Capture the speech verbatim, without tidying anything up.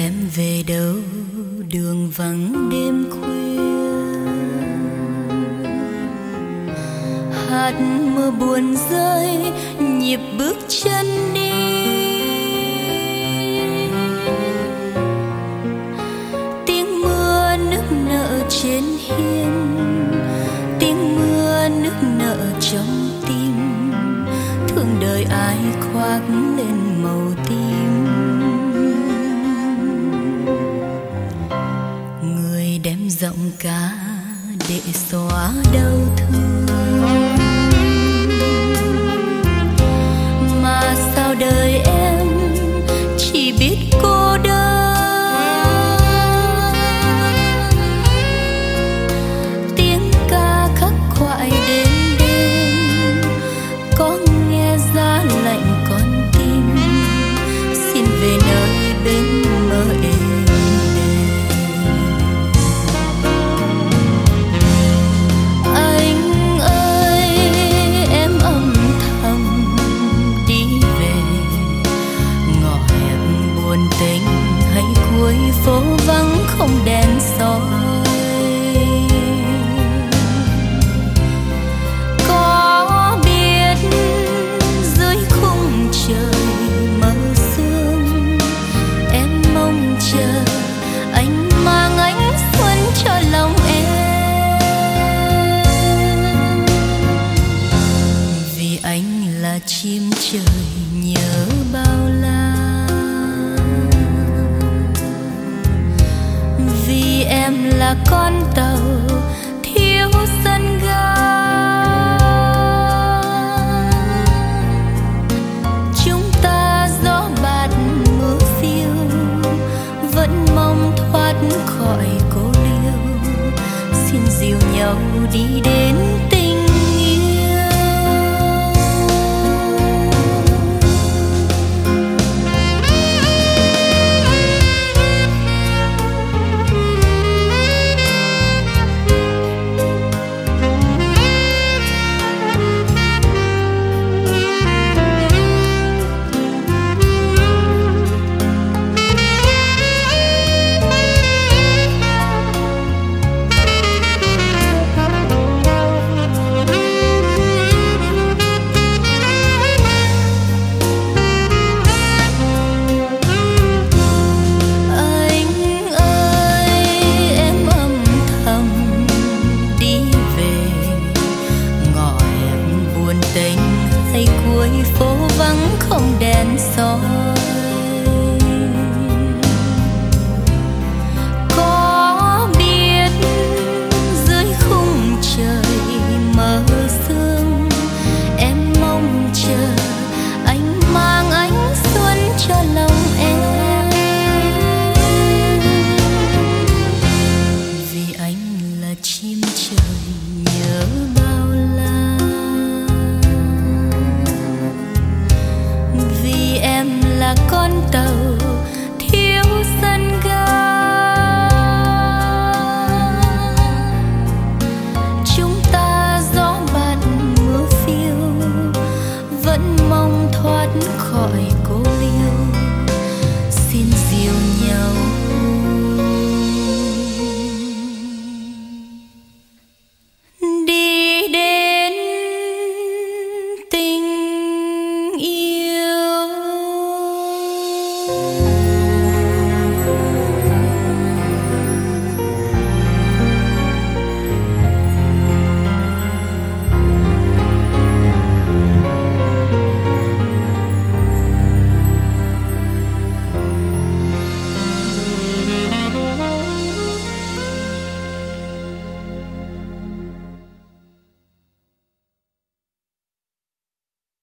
em về đâu đường vắng đêm khuya, hạt mưa buồn rơi nhịp bước chân đi. Tiếng mưa nức nở trên hiên, tiếng mưa nức nở trong tim, thương đời ai khoác lên màu tím. Người đem giọng ca để xóa đau thương, mà sao đời em chỉ biết cô đơn. Tiếng ca khắc khoải đêm đêm, có nghe giá lạnh con tim, xin về nơi bên mơ êm đềm. Anh ơi em âm thầm đi về, ngõ hẹp buồn tênh hay cuối phố vắng không đèn soi. Có biết dưới khung trời mơ sương, em mong chờ anh mang ánh xuân cho lòng em. Vì anh là chim trời nhớ bao la, vì em là con tàu thiếu sân ga. Chúng ta gió bạt mưa phiêu, vẫn mong thoát khỏi cô liêu, xin dìu nhau đi đến tình yêu. Phố vắng không đèn soi, có biết dưới khung trời mơ sương, em mong chờ anh mang ánh xuân cho lòng em. Vì anh là chim trời nhớ bao la, vì em là con tàu thiếu sân ga. Chúng ta gió bạt mưa phiêu, vẫn mong thoát khỏi cô liêu, xin dìu nhau